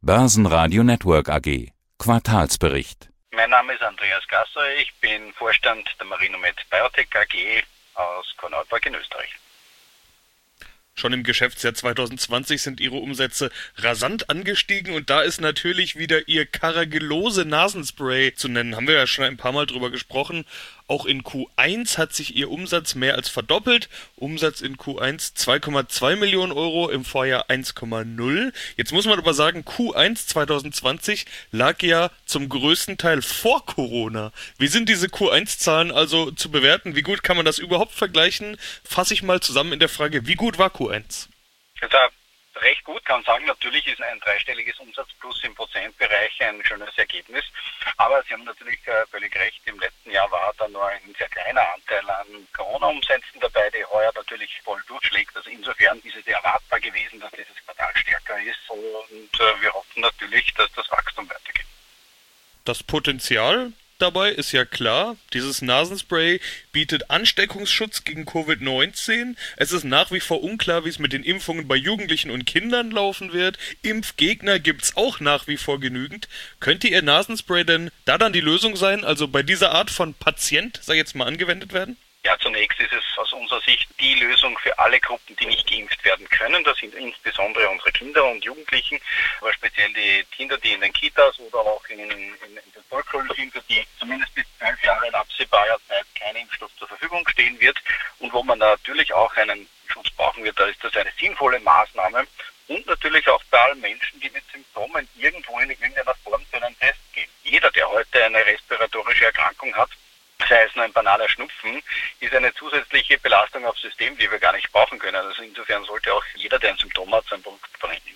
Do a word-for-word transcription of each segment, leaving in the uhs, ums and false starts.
Börsenradio Network A G. Quartalsbericht. Mein Name ist Andreas Gasser, ich bin Vorstand der Marinomed Biotech A G aus Korneuburg in Österreich. Schon im Geschäftsjahr zwanzig zwanzig sind Ihre Umsätze rasant angestiegen und da ist natürlich wieder Ihr Carragelose Nasenspray zu nennen. Haben wir ja schon ein paar Mal drüber gesprochen. Auch in Q eins hat sich Ihr Umsatz mehr als verdoppelt. Umsatz in Q eins zwei Komma zwei Millionen Euro, im Vorjahr eins Komma null. Jetzt muss man aber sagen, Q eins zwanzig zwanzig lag ja zum größten Teil vor Corona. Wie sind diese Q eins Zahlen also zu bewerten? Wie gut kann man das überhaupt vergleichen? Fasse ich mal zusammen in der Frage, wie gut war Q eins? Also, recht gut, kann sagen, natürlich ist ein dreistelliges Umsatzplus im Prozentbereich ein schönes Ergebnis, aber Sie haben natürlich äh, völlig recht, im letzten Jahr war da nur ein sehr kleiner Anteil an Corona-Umsätzen dabei, die heuer natürlich voll durchschlägt, also insofern ist es erwartbar gewesen, dass dieses Quartal stärker ist und äh, wir hoffen natürlich, dass das Wachstum weitergeht. Das Potenzial dabei ist ja klar, dieses Nasenspray bietet Ansteckungsschutz gegen Covid neunzehn. Es ist nach wie vor unklar, wie es mit den Impfungen bei Jugendlichen und Kindern laufen wird. Impfgegner gibt's auch nach wie vor genügend. Könnte Ihr Nasenspray denn da dann die Lösung sein, also bei dieser Art von Patient, sag ich jetzt mal, angewendet werden? Ja, zunächst ist es aus unserer Sicht die Lösung für alle Gruppen, die nicht geimpft werden können. Das sind insbesondere unsere Kinder und Jugendlichen, aber speziell die Kinder, die in den Kitas oder auch in, in, in den Volksschulen sind, für die zumindest bis zwölf Jahre in absehbarer Zeit kein Impfstoff zur Verfügung stehen wird und wo man natürlich auch einen Schutz brauchen wird. Da ist das eine sinnvolle Maßnahme und natürlich auch bei allen Menschen, die mit Symptomen irgendwo in irgendeiner Form zu einem Test gehen. Jeder, der heute eine respiratorische Erkrankung hat, sei es nur ein banaler Schnupfen, ist eine zusätzliche Belastung aufs System, die wir gar nicht brauchen können. Also insofern sollte auch jeder, der ein Symptom hat, sein Produkt verwenden.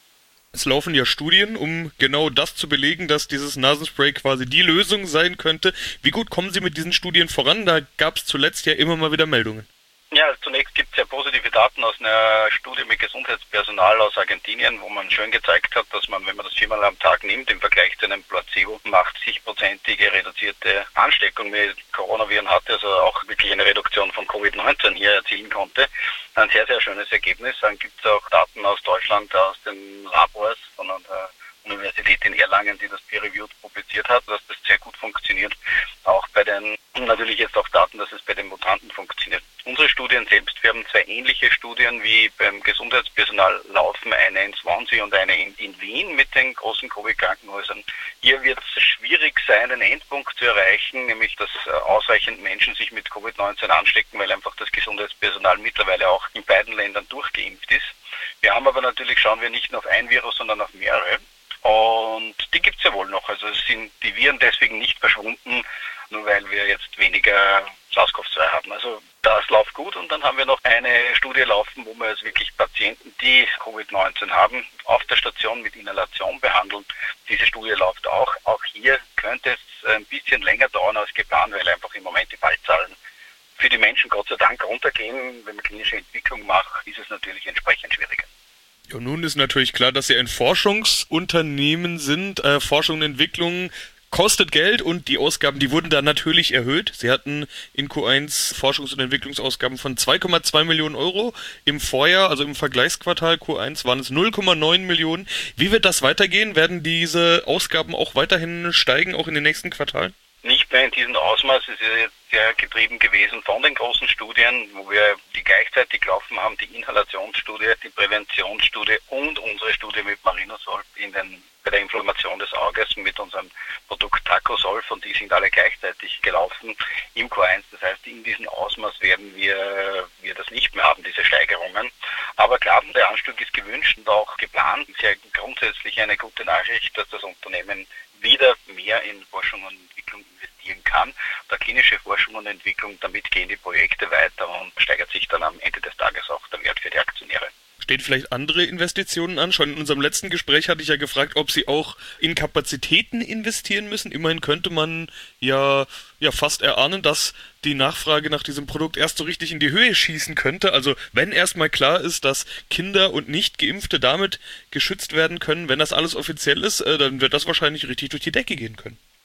Es laufen ja Studien, um genau das zu belegen, dass dieses Nasenspray quasi die Lösung sein könnte. Wie gut kommen Sie mit diesen Studien voran? Da gab es zuletzt ja immer mal wieder Meldungen. Ja, zunächst gibt es ja positive Daten aus einer Studie mit Gesundheitspersonal aus Argentinien, wo man schön gezeigt hat, dass man, wenn man das viermal am Tag nimmt, im Vergleich zu einem Placebo, achtzig-prozentige reduzierte Ansteckung mit Coronaviren hatte, also auch wirklich eine Reduktion von Covid neunzehn hier erzielen konnte. Ein sehr, sehr schönes Ergebnis. Dann gibt es auch Daten aus Deutschland, aus den Labors von der Universität in Erlangen, die das peer-reviewed publiziert hat, dass das sehr gut funktioniert. Auch bei den, natürlich jetzt auch Daten, dass es bei den Mutanten funktioniert. Unsere Studien selbst, wir haben zwei ähnliche Studien wie beim Gesundheitspersonal laufen, eine in Swansea und eine in, in Wien mit den großen Covid-Krankenhäusern. Hier wird es schwierig sein, einen Endpunkt zu erreichen, nämlich dass ausreichend Menschen sich mit Covid neunzehn anstecken, weil einfach das Gesundheitspersonal mittlerweile auch in beiden Ländern durchgeimpft ist. Wir haben aber natürlich, schauen wir nicht nur auf ein Virus, sondern auf mehrere. Und die gibt es ja wohl noch. Also es sind die Viren deswegen nicht verschwunden, nur weil wir jetzt weniger SARS-CoV zwei haben. Also das läuft gut und dann haben wir noch eine Studie laufen, wo wir jetzt wirklich Patienten, die Covid neunzehn haben, auf der Station mit Inhalation behandeln. Diese Studie läuft auch. Auch hier könnte es ein bisschen länger dauern als geplant, weil einfach im Moment die Fallzahlen für die Menschen Gott sei Dank runtergehen. Wenn man klinische Entwicklung macht, ist es natürlich entsprechend schwieriger. Ja, nun ist natürlich klar, dass Sie ein Forschungsunternehmen sind. Äh, Forschung und Entwicklung kostet Geld und die Ausgaben, die wurden da natürlich erhöht. Sie hatten in Q eins Forschungs- und Entwicklungsausgaben von zwei Komma zwei Millionen Euro. Im Vorjahr, also im Vergleichsquartal Q eins, waren es null Komma neun Millionen. Wie wird das weitergehen? Werden diese Ausgaben auch weiterhin steigen, auch in den nächsten Quartalen? Nicht mehr in diesem Ausmaß. Es ist jetzt sehr getrieben gewesen von den großen Studien, wo wir die gleichzeitig laufen haben, die Inhalationsstudie, die Präventionsstudie und unsere Studie mit Marinosolv in den, bei der Inflammation des Auges mit unserem Produkt Tacrosolv, und die sind alle gleichzeitig gelaufen im Q eins. Das heißt, in diesem Ausmaß werden wir, wir das nicht mehr haben, diese Steigerungen. Aber klar, der Anstieg ist gewünscht und auch geplant. Es ist ja grundsätzlich eine gute Nachricht, dass das Unternehmen wieder mehr in Forschung und Entwicklung investieren kann. Der klinische Forschung und Entwicklung, damit gehen die Projekte weiter und steigert sich dann am Ende des Tages auch der Wert für die Aktionäre. Stehen vielleicht andere Investitionen an? Schon in unserem letzten Gespräch hatte ich ja gefragt, ob Sie auch in Kapazitäten investieren müssen. Immerhin könnte man ja, ja fast erahnen, dass die Nachfrage nach diesem Produkt erst so richtig in die Höhe schießen könnte. Also wenn erstmal klar ist, dass Kinder und Nicht-Geimpfte damit geschützt werden können, wenn das alles offiziell ist, dann wird das wahrscheinlich richtig durch die Decke gehen können.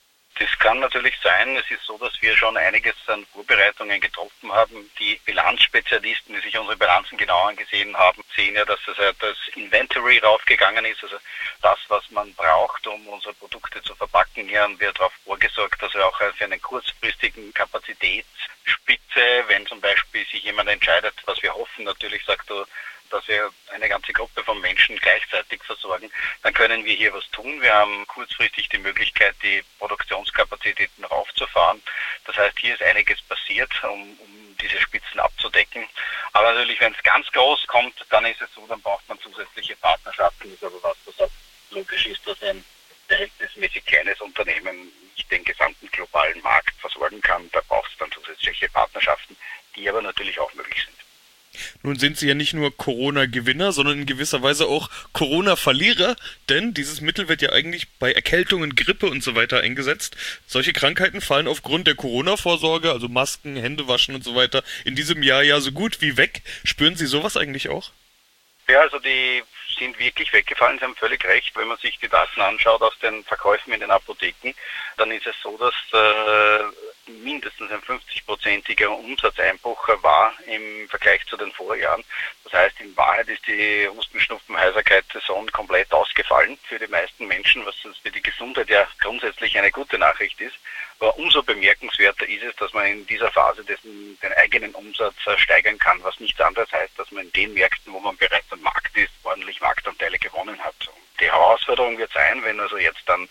Das kann natürlich sein. Es ist so, dass wir schon einiges an Vorbereitungen getroffen haben. Die Bilanzspezialisten, die sich unsere Bilanzen genau angesehen haben, sehen ja, dass das, das Inventory raufgegangen ist. Also das, was man braucht, um unsere Produkte zu verpacken. Hier haben wir darauf vorgesorgt, dass wir auch für einen kurzfristigen Kapazitätsspitze, wenn zum Beispiel sich jemand entscheidet, was wir hoffen, natürlich sagt er, dass wir eine ganze Gruppe von Menschen gleichzeitig versorgen, dann können wir hier was tun. Wir haben kurzfristig die Möglichkeit, die Produktionskapazitäten raufzufahren. Das heißt, hier ist einiges passiert, um, um diese Spitzen abzudecken. Aber natürlich, wenn es ganz groß kommt, dann ist es so, dann braucht man zusätzliche Partnerschaften. Das ist aber was, was auch logisch ist, dass ein verhältnismäßig kleines Unternehmen nicht den gesamten globalen Markt versorgen kann. Da braucht es dann zusätzliche Partnerschaften, die aber natürlich auch möglich sind. Nun sind Sie ja nicht nur Corona-Gewinner, sondern in gewisser Weise auch Corona-Verlierer, denn dieses Mittel wird ja eigentlich bei Erkältungen, Grippe und so weiter eingesetzt. Solche Krankheiten fallen aufgrund der Corona-Vorsorge, also Masken, Hände waschen und so weiter, in diesem Jahr ja so gut wie weg. Spüren Sie sowas eigentlich auch? Ja, also die sind wirklich weggefallen. Sie haben völlig recht. Wenn man sich die Daten anschaut aus den Verkäufen in den Apotheken, dann ist es so, dass äh, mindestens ein fünfzig-prozentiger Umsatzeinbruch war im Vergleich zu den Vorjahren. Das heißt, in Wahrheit ist die Husten-Schnupfen-Heiserkeit-Saison komplett ausgefallen für die meisten Menschen, was für die Gesundheit ja grundsätzlich eine gute Nachricht ist. Aber umso bemerkenswerter ist es, dass man in dieser Phase dessen, den eigenen Umsatz steigern kann, was nichts anderes heißt, dass man in den Märkten, wo man bereits am Markt ist, ordentlich Marktanteile gewonnen hat. Und die Herausforderung wird sein, wenn also jetzt dann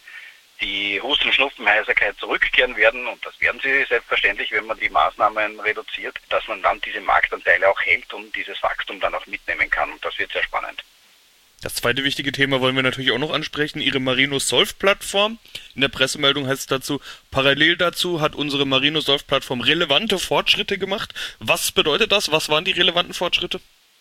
die Husten, Schnupfen, Heiserkeit zurückkehren werden, und das werden sie selbstverständlich, wenn man die Maßnahmen reduziert, dass man dann diese Marktanteile auch hält und dieses Wachstum dann auch mitnehmen kann. Und das wird sehr spannend. Das zweite wichtige Thema wollen wir natürlich auch noch ansprechen, Ihre Marino-Solve-Plattform. In der Pressemeldung heißt es dazu, parallel dazu hat unsere Marino-Solve-Plattform relevante Fortschritte gemacht. Was bedeutet das? Was waren die relevanten Fortschritte?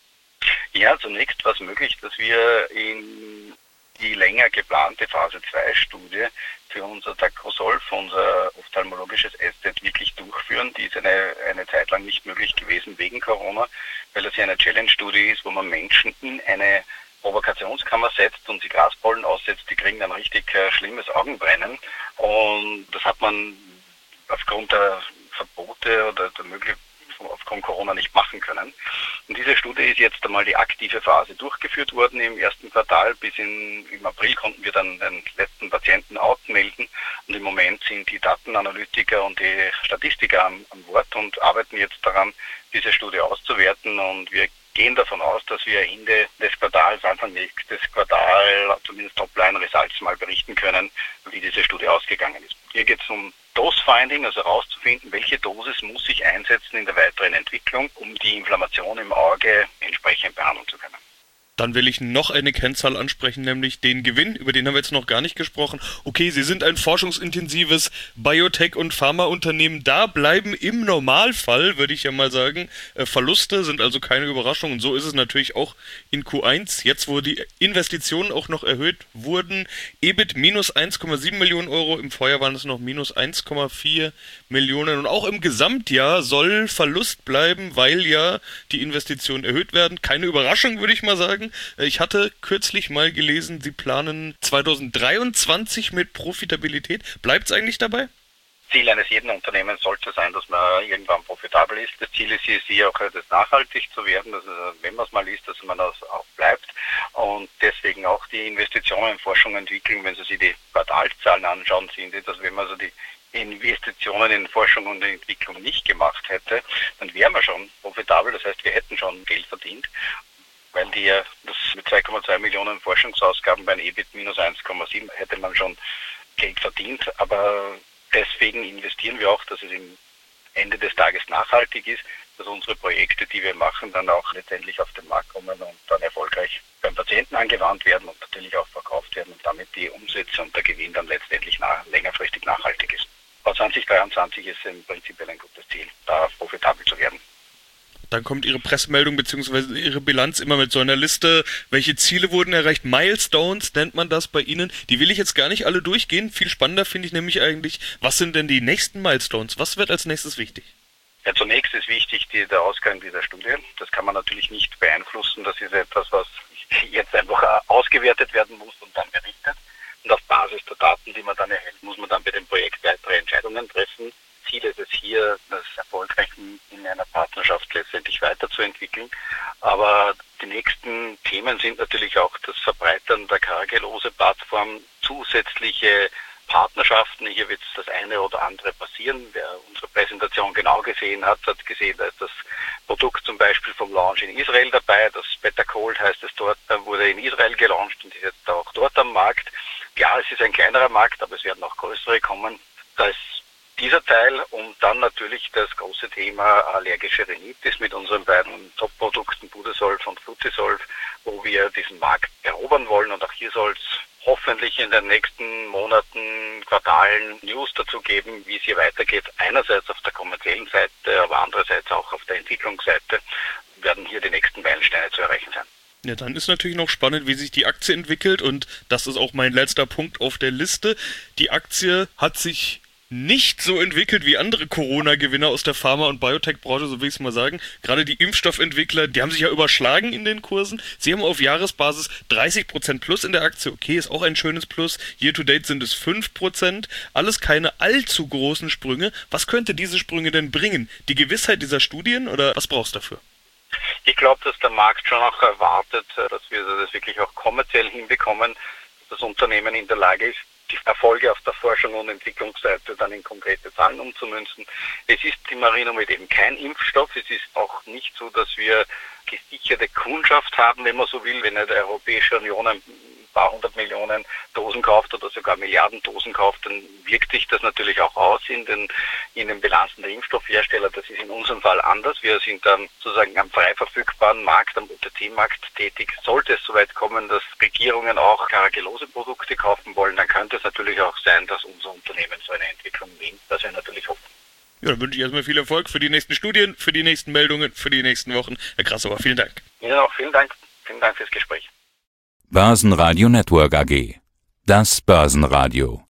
Ja, zunächst war es möglich, dass wir in die länger geplante Phase zwei Studie für unser Tacrosolv, unser ophthalmologisches Asset, wirklich durchführen. Die ist eine, eine Zeit lang nicht möglich gewesen wegen Corona, weil das ja eine Challenge-Studie ist, wo man Menschen in eine Provokationskammer setzt und sie Gaspollen aussetzt, die kriegen dann richtig äh, schlimmes Augenbrennen. Und das hat man aufgrund der Verbote oder der Möglichkeit aufgrund Corona nicht machen können. Und diese Studie ist jetzt einmal die aktive Phase durchgeführt worden im ersten Quartal. Bis in, im April konnten wir dann den letzten Patienten outmelden. Und im Moment sind die Datenanalytiker und die Statistiker am, am Wort und arbeiten jetzt daran, diese Studie auszuwerten. Und wir gehen davon aus, dass wir Ende des Quartals, Anfang nächstes Quartal, zumindest Topline-Results mal berichten können, wie diese Studie ausgegangen ist. Hier geht es um Dose-Finding, also herauszufinden, welche Dosis muss ich einsetzen in der weiteren Entwicklung, um die Inflammation im Auge entsprechend behandeln zu können. Dann will ich noch eine Kennzahl ansprechen, nämlich den Gewinn, über den haben wir jetzt noch gar nicht gesprochen. Okay, Sie sind ein forschungsintensives Biotech- und Pharmaunternehmen. Da bleiben im Normalfall, würde ich ja mal sagen, äh, Verluste, sind also keine Überraschung. Und so ist es natürlich auch in Q eins. Jetzt, wo die Investitionen auch noch erhöht wurden, E B I T minus eins Komma sieben Millionen Euro, im Vorjahr waren es noch minus eins Komma vier Millionen. Und auch im Gesamtjahr soll Verlust bleiben, weil ja die Investitionen erhöht werden. Keine Überraschung, würde ich mal sagen. Ich hatte kürzlich mal gelesen, Sie planen zweitausenddreiundzwanzig mit Profitabilität. Bleibt es eigentlich dabei? Ziel eines jeden Unternehmens sollte sein, dass man irgendwann profitabel ist. Das Ziel ist hier auch, das nachhaltig zu werden, dass, wenn man es mal ist, dass man das auch bleibt. Und deswegen auch die Investitionen in Forschung und Entwicklung, wenn Sie sich die Quartalszahlen anschauen, sind das, wenn man also die Investitionen in Forschung und Entwicklung nicht gemacht hätte, dann wären wir schon profitabel. Das heißt, wir hätten schon Geld verdient, weil die ja das mit zwei Komma zwei Millionen Forschungsausgaben bei einem E B I T minus eins Komma sieben hätte man schon Geld verdient. Aber deswegen investieren wir auch, dass es im Ende des Tages nachhaltig ist, dass unsere Projekte, die wir machen, dann auch letztendlich auf den Markt kommen und dann erfolgreich beim Patienten angewandt werden und natürlich auch verkauft werden und damit die Umsätze und der Gewinn dann letztendlich nach, längerfristig nachhaltig ist. Aber zwanzig dreiundzwanzig ist im Prinzip ein gutes Ziel, da profitabel zu werden. Dann kommt Ihre Pressemeldung bzw. Ihre Bilanz immer mit so einer Liste, welche Ziele wurden erreicht. Milestones nennt man das bei Ihnen. Die will ich jetzt gar nicht alle durchgehen. Viel spannender finde ich nämlich eigentlich, was sind denn die nächsten Milestones? Was wird als nächstes wichtig? Ja, zunächst ist wichtig die, der Ausgang dieser Studie. Das kann man natürlich nicht beeinflussen. Das ist etwas, was jetzt einfach ausgewertet werden muss und dann berichtet. Und auf Basis der Daten, die man dann erhält, muss man dann bei dem Projekt weiter schon zusätzliche Partnerschaften. Hier wird das eine oder andere passieren. Wer unsere Präsentation genau gesehen hat, hat gesehen, da ist das Produkt zum Beispiel vom Launch in Israel dabei. Das Better Cold heißt es dort, wurde in Israel gelauncht und ist jetzt auch dort am Markt. Ja, es ist ein kleinerer Markt, aber es werden auch größere kommen. Da ist dieser Teil und dann natürlich das große Thema allergische Rhinitis mit unseren beiden Top-Produkten Budesolv und Fluticsolv, wo wir diesen Markt erobern wollen. Und auch hier soll es hoffentlich in den nächsten Monaten, Quartalen News dazu geben, wie es hier weitergeht. Einerseits auf der kommerziellen Seite, aber andererseits auch auf der Entwicklungsseite werden hier die nächsten Meilensteine zu erreichen sein. Ja, dann ist natürlich noch spannend, wie sich die Aktie entwickelt und das ist auch mein letzter Punkt auf der Liste. Die Aktie hat sich nicht so entwickelt wie andere Corona-Gewinner aus der Pharma- und Biotech-Branche, so will ich es mal sagen. Gerade die Impfstoffentwickler, die haben sich ja überschlagen in den Kursen. Sie haben auf Jahresbasis dreißig Prozent plus in der Aktie. Okay, ist auch ein schönes Plus. Year-to-date sind es fünf Prozent. Alles keine allzu großen Sprünge. Was könnte diese Sprünge denn bringen? Die Gewissheit dieser Studien oder was brauchst du dafür? Ich glaube, dass der Markt schon auch erwartet, dass wir das wirklich auch kommerziell hinbekommen, dass das Unternehmen in der Lage ist, die Erfolge auf der Forschung und Entwicklungsseite dann in konkrete Zahlen umzumünzen. Es ist die Marinomed eben kein Impfstoff. Es ist auch nicht so, dass wir gesicherte Kundschaft haben, wenn man so will, wenn die Europäische Union ein paar hundert Millionen Dosen kauft oder sogar Milliarden Dosen kauft, dann wirkt sich das natürlich auch aus in den, in den Bilanzen der Impfstoffhersteller. Das ist in unserem Fall anders. Wir sind dann sozusagen am frei verfügbaren Markt, am O T C-Markt tätig. Sollte es soweit kommen, dass Regierungen auch Carragelose-Produkte kaufen wollen, dann könnte es natürlich auch sein, dass unser Unternehmen so eine Entwicklung nimmt, was wir natürlich hoffen. Ja, dann wünsche ich erstmal viel Erfolg für die nächsten Studien, für die nächsten Meldungen, für die nächsten Wochen. Herr Grassauer, vielen Dank. Ihnen auch vielen Dank. Vielen Dank fürs Gespräch. Börsenradio Network A G. Das Börsenradio.